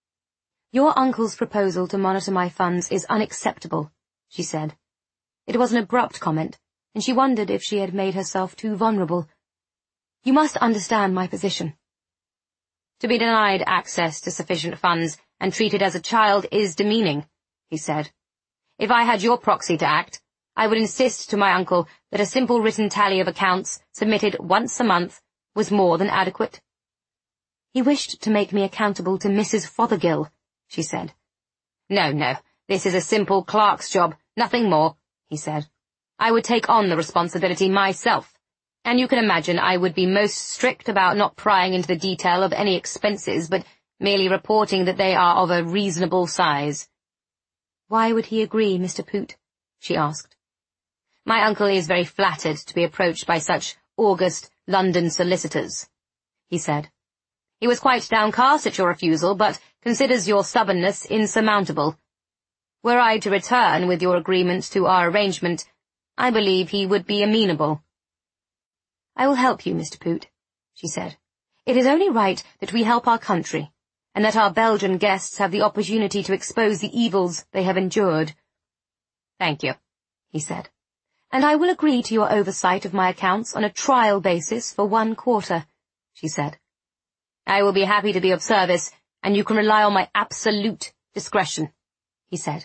"Your uncle's proposal to monitor my funds is unacceptable," she said. It was an abrupt comment, and she wondered if she had made herself too vulnerable. "You must understand my position." "To be denied access to sufficient funds and treated as a child is demeaning," he said. "If I had your proxy to act, I would insist to my uncle that a simple written tally of accounts submitted once a month was more than adequate." "He wished to make me accountable to Mrs. Fothergill," she said. No, this is a simple clerk's job, nothing more," he said. "I would take on the responsibility myself, and you can imagine I would be most strict about not prying into the detail of any expenses, but merely reporting that they are of a reasonable size." "Why would he agree, Mr. Poot?" she asked. "My uncle is very flattered to be approached by such august London solicitors," he said. "He was quite downcast at your refusal, but considers your stubbornness insurmountable. Were I to return with your agreement to our arrangement, I believe he would be amenable." "I will help you, Mr. Poot," she said. "It is only right that we help our country, and that our Belgian guests have the opportunity to expose the evils they have endured." "Thank you," he said. "And I will agree to your oversight of my accounts on a trial basis for 1 quarter, she said. "I will be happy to be of service, and you can rely on my absolute discretion," he said.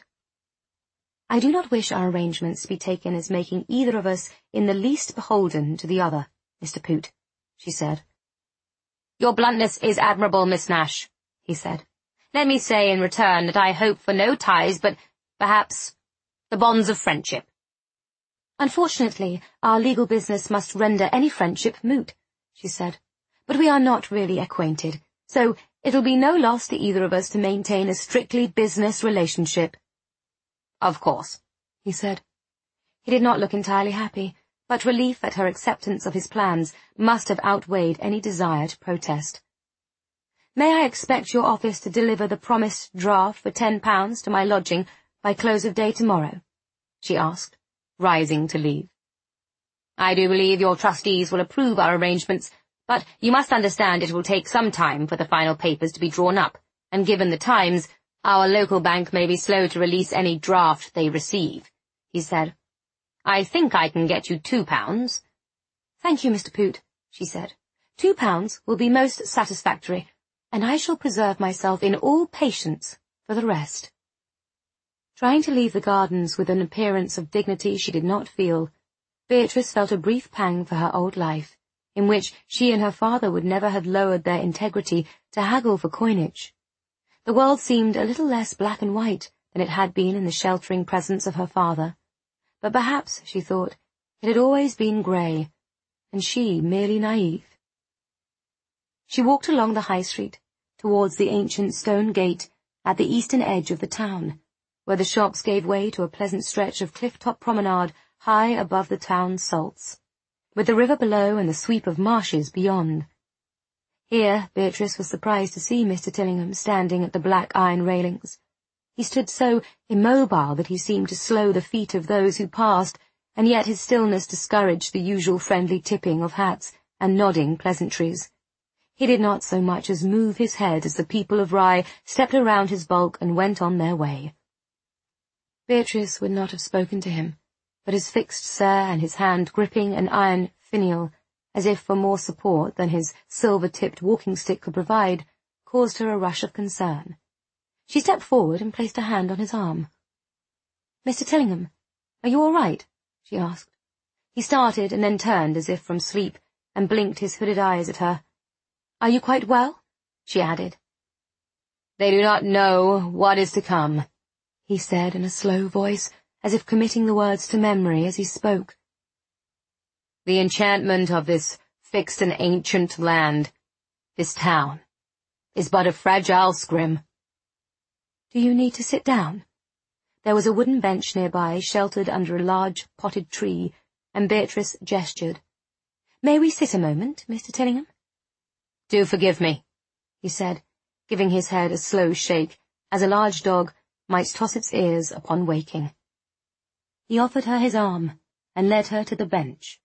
"I do not wish our arrangements to be taken as making either of us in the least beholden to the other, Mr. Poot," she said. "Your bluntness is admirable, Miss Nash," he said. "Let me say in return that I hope for no ties but, perhaps, the bonds of friendship." "Unfortunately, our legal business must render any friendship moot," she said. "But we are not really acquainted, so it'll be no loss to either of us to maintain a strictly business relationship." "Of course," he said. He did not look entirely happy, but relief at her acceptance of his plans must have outweighed any desire to protest. "May I expect your office to deliver the promised draft for £10 to my lodging by close of day tomorrow?" she asked, rising to leave. "I do believe your trustees will approve our arrangements, but you must understand it will take some time for the final papers to be drawn up, and given the times, our local bank may be slow to release any draft they receive," he said. "I think I can get you £2. "Thank you, Mr. Poot," she said. £2 will be most satisfactory. and I shall preserve myself in all patience for the rest." Trying to leave the gardens with an appearance of dignity she did not feel, Beatrice felt a brief pang for her old life, in which she and her father would never have lowered their integrity to haggle for coinage. The world seemed a little less black and white than it had been in the sheltering presence of her father, but perhaps, she thought, it had always been grey, and she merely naive. She walked along the high street, towards the ancient stone gate at the eastern edge of the town, where the shops gave way to a pleasant stretch of cliff-top promenade high above the town's salts, with the river below and the sweep of marshes beyond. Here Beatrice was surprised to see Mr. Tillingham standing at the black iron railings. He stood so immobile that he seemed to slow the feet of those who passed, and yet his stillness discouraged the usual friendly tipping of hats and nodding pleasantries. He did not so much as move his head as the people of Rye stepped around his bulk and went on their way. Beatrice would not have spoken to him, but his fixed stare and his hand gripping an iron finial, as if for more support than his silver-tipped walking-stick could provide, caused her a rush of concern. She stepped forward and placed a hand on his arm. "Mr. Tillingham, are you all right?" she asked. He started and then turned as if from sleep, and blinked his hooded eyes at her. "Are you quite well?" she added. "They do not know what is to come," he said in a slow voice, as if committing the words to memory as he spoke. "The enchantment of this fixed and ancient land, this town, is but a fragile scrim." "Do you need to sit down?" There was a wooden bench nearby, sheltered under a large potted tree, and Beatrice gestured. "May we sit a moment, Mr. Tillingham?" "Do forgive me," he said, giving his head a slow shake, as a large dog might toss its ears upon waking. He offered her his arm, and led her to the bench.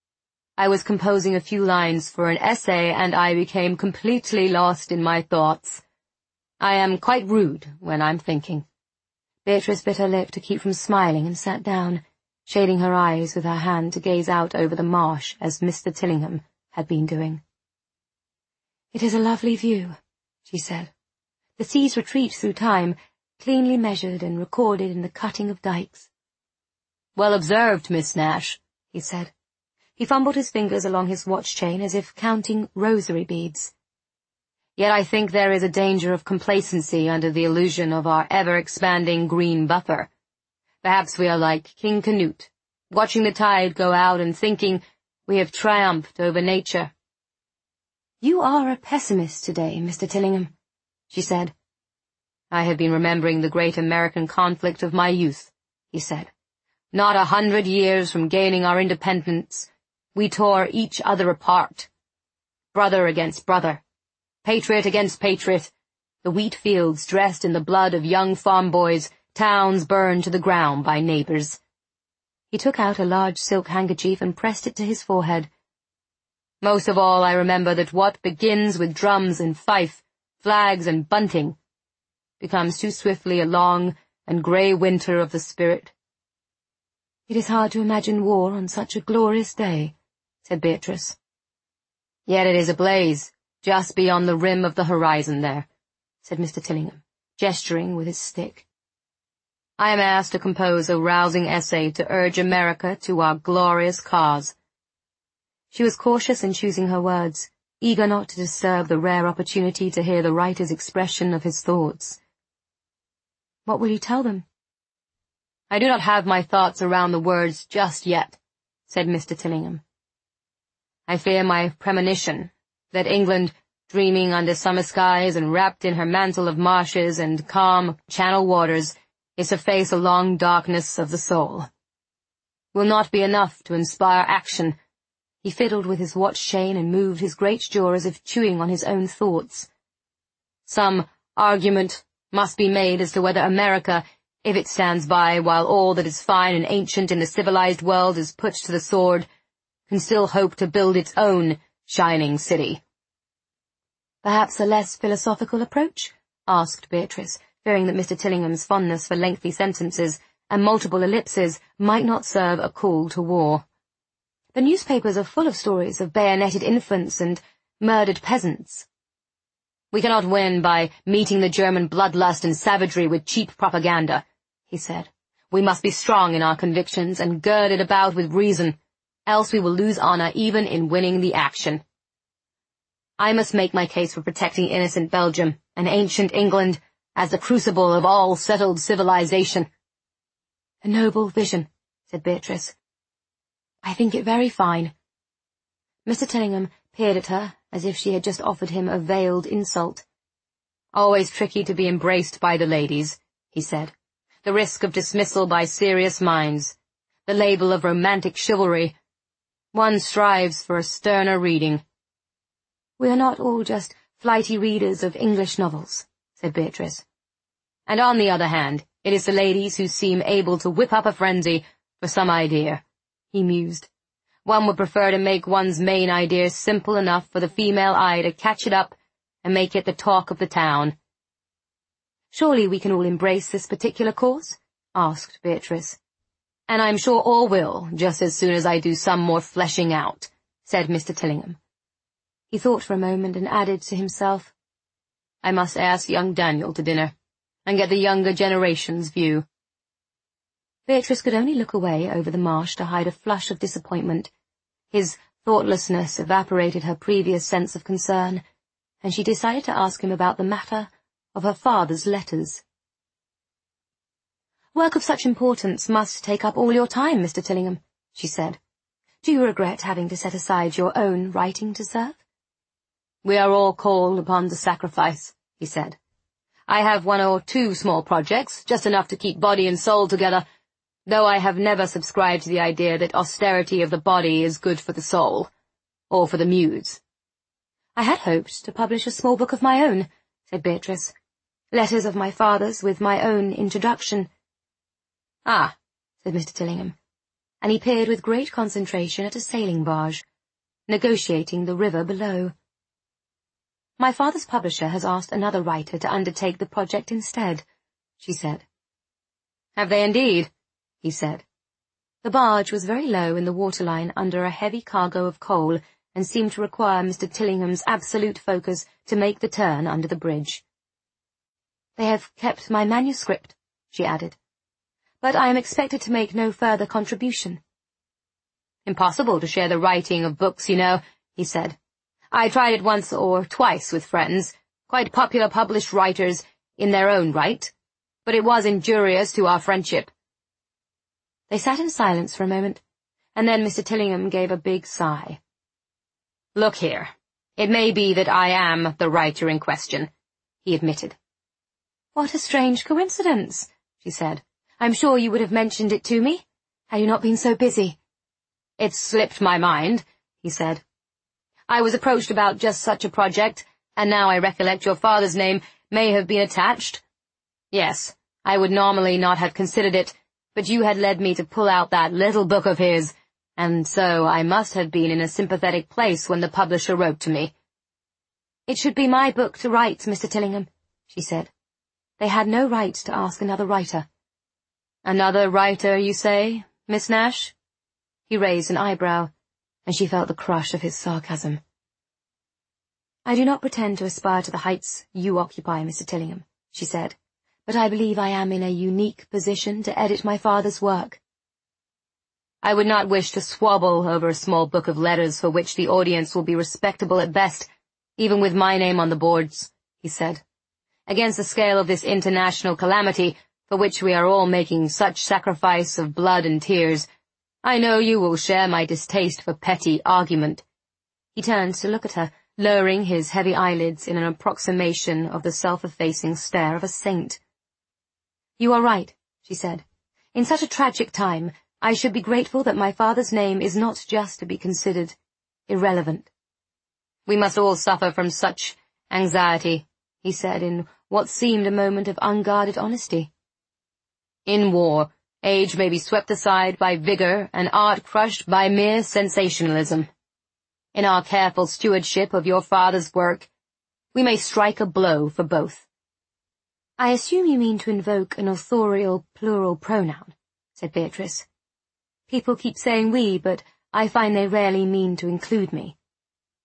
"I was composing a few lines for an essay, and I became completely lost in my thoughts. I am quite rude when I'm thinking." Beatrice bit her lip to keep from smiling and sat down, shading her eyes with her hand to gaze out over the marsh as Mr. Tillingham had been doing. "It is a lovely view," she said. "The sea's retreat through time, cleanly measured and recorded in the cutting of dikes." "Well observed, Miss Nash," he said. He fumbled his fingers along his watch-chain as if counting rosary beads. "Yet I think there is a danger of complacency under the illusion of our ever-expanding green buffer. Perhaps we are like King Canute, watching the tide go out and thinking we have triumphed over nature." "You are a pessimist today, Mr. Tillingham," she said. "I have been remembering the great American conflict of my youth," he said. "Not 100 years from gaining our independence, we tore each other apart. Brother against brother, patriot against patriot, the wheat fields dressed in the blood of young farm boys, towns burned to the ground by neighbors." He took out a large silk handkerchief and pressed it to his forehead. "Most of all I remember that what begins with drums and fife, flags and bunting, becomes too swiftly a long and grey winter of the spirit." "It is hard to imagine war on such a glorious day," said Beatrice. "Yet it is ablaze, just beyond the rim of the horizon there," said Mr. Tillingham, gesturing with his stick. "I am asked to compose a rousing essay to urge America to our glorious cause." She was cautious in choosing her words, eager not to disturb the rare opportunity to hear the writer's expression of his thoughts. "What will you tell them?" "I do not have my thoughts around the words just yet," said Mr. Tillingham. "I fear my premonition, that England, dreaming under summer skies and wrapped in her mantle of marshes and calm channel waters, is to face a long darkness of the soul. Will not be enough to inspire action." He fiddled with his watch-chain and moved his great jaw as if chewing on his own thoughts. "Some argument must be made as to whether America, if it stands by while all that is fine and ancient in the civilized world is put to the sword, can still hope to build its own shining city." "Perhaps a less philosophical approach?" asked Beatrice, fearing that Mr. Tillingham's fondness for lengthy sentences and multiple ellipses might not serve a call to war. "The newspapers are full of stories of bayoneted infants and murdered peasants." We cannot win by meeting the German bloodlust and savagery with cheap propaganda, he said. We must be strong in our convictions and gird it about with reason, else we will lose honor even in winning the action. I must make my case for protecting innocent Belgium and ancient England as the crucible of all settled civilization. A noble vision, said Beatrice. I think it very fine. Mr. Tillingham peered at her as if she had just offered him a veiled insult. Always tricky to be embraced by the ladies, he said. The risk of dismissal by serious minds. The label of romantic chivalry. One strives for a sterner reading. We are not all just flighty readers of English novels, said Beatrice. And on the other hand, it is the ladies who seem able to whip up a frenzy for some idea, he mused. One would prefer to make one's main idea simple enough for the female eye to catch it up and make it the talk of the town. Surely we can all embrace this particular course? Asked Beatrice. And I'm sure all will, just as soon as I do some more fleshing out, said Mr. Tillingham. He thought for a moment and added to himself, I must ask young Daniel to dinner, and get the younger generation's view. Beatrice could only look away over the marsh to hide a flush of disappointment. His thoughtlessness evaporated her previous sense of concern, and she decided to ask him about the matter of her father's letters. Work of such importance must take up all your time, Mr. Tillingham, she said. Do you regret having to set aside your own writing to serve? We are all called upon to sacrifice, he said. I have 1 or 2 small projects, just enough to keep body and soul together, though I have never subscribed to the idea that austerity of the body is good for the soul, or for the muse. I had hoped to publish a small book of my own, said Beatrice. Letters of my father's with my own introduction. Ah, said Mr. Tillingham, and he peered with great concentration at a sailing barge, negotiating the river below. My father's publisher has asked another writer to undertake the project instead, she said. Have they indeed? He said. The barge was very low in the waterline under a heavy cargo of coal and seemed to require Mr. Tillingham's absolute focus to make the turn under the bridge. They have kept my manuscript, she added, but I am expected to make no further contribution. Impossible to share the writing of books, you know, he said. I tried it once or twice with friends, quite popular published writers in their own right, but it was injurious to our friendship. They sat in silence for a moment, and then Mr. Tillingham gave a big sigh. Look here, it may be that I am the writer in question, he admitted. What a strange coincidence, she said. I'm sure you would have mentioned it to me, had you not been so busy. It slipped my mind, he said. I was approached about just such a project, and now I recollect your father's name may have been attached. Yes, I would normally not have considered it, but you had led me to pull out that little book of his, and so I must have been in a sympathetic place when the publisher wrote to me. It should be my book to write, Mr. Tillingham, she said. They had no right to ask another writer. Another writer, you say, Miss Nash? He raised an eyebrow, and she felt the crush of his sarcasm. I do not pretend to aspire to the heights you occupy, Mr. Tillingham, she said, but I believe I am in a unique position to edit my father's work. I would not wish to swabble over a small book of letters for which the audience will be respectable at best, even with my name on the boards, he said. Against the scale of this international calamity, for which we are all making such sacrifice of blood and tears, I know you will share my distaste for petty argument. He turned to look at her, lowering his heavy eyelids in an approximation of the self-effacing stare of a saint. You are right, she said. In such a tragic time, I should be grateful that my father's name is not just to be considered irrelevant. We must all suffer from such anxiety, he said in what seemed a moment of unguarded honesty. In war, age may be swept aside by vigor and art crushed by mere sensationalism. In our careful stewardship of your father's work, we may strike a blow for both. I assume you mean to invoke an authorial plural pronoun, said Beatrice. People keep saying we, but I find they rarely mean to include me.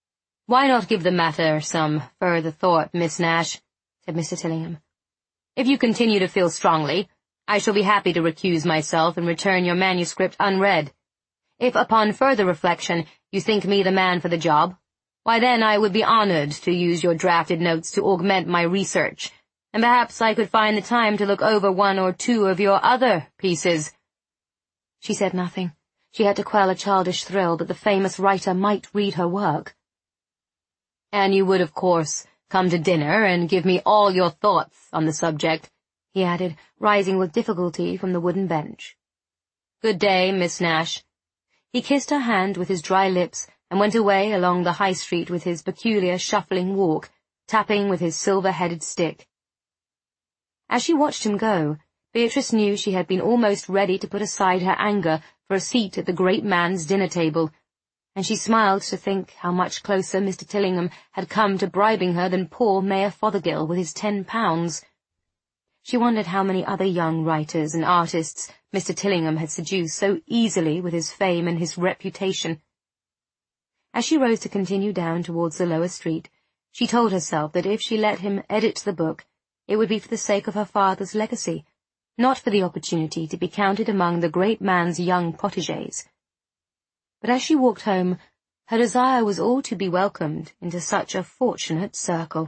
"Why not give the matter some further thought, Miss Nash?" said Mr. Tillingham. "If you continue to feel strongly, I shall be happy to recuse myself and return your manuscript unread. If upon further reflection you think me the man for the job, why then I would be honored to use your drafted notes to augment my research, and perhaps I could find the time to look over one or two of your other pieces." She said nothing. She had to quell a childish thrill that the famous writer might read her work. "And you would, of course, come to dinner and give me all your thoughts on the subject," he added, rising with difficulty from the wooden bench. "Good day, Miss Nash." He kissed her hand with his dry lips and went away along the high street with his peculiar shuffling walk, tapping with his silver-headed stick. As she watched him go, Beatrice knew she had been almost ready to put aside her anger for a seat at the great man's dinner-table, and she smiled to think how much closer Mr. Tillingham had come to bribing her than poor Mayor Fothergill with his £10. She wondered how many other young writers and artists Mr. Tillingham had seduced so easily with his fame and his reputation. As she rose to continue down towards the lower street, she told herself that if she let him edit the book, it would be for the sake of her father's legacy, not for the opportunity to be counted among the great man's young protégés. But as she walked home, her desire was all to be welcomed into such a fortunate circle.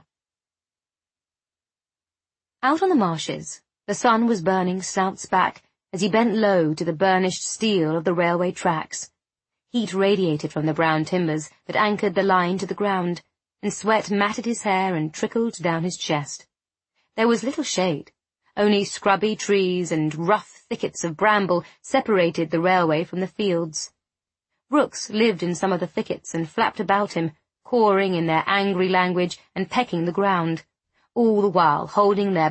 Out on the marshes, the sun was burning Snout's back as he bent low to the burnished steel of the railway tracks. Heat radiated from the brown timbers that anchored the line to the ground, and sweat matted his hair and trickled down his chest. There was little shade. Only scrubby trees and rough thickets of bramble separated the railway from the fields. Rooks lived in some of the thickets and flapped about him, cawing in their angry language and pecking the ground, all the while holding their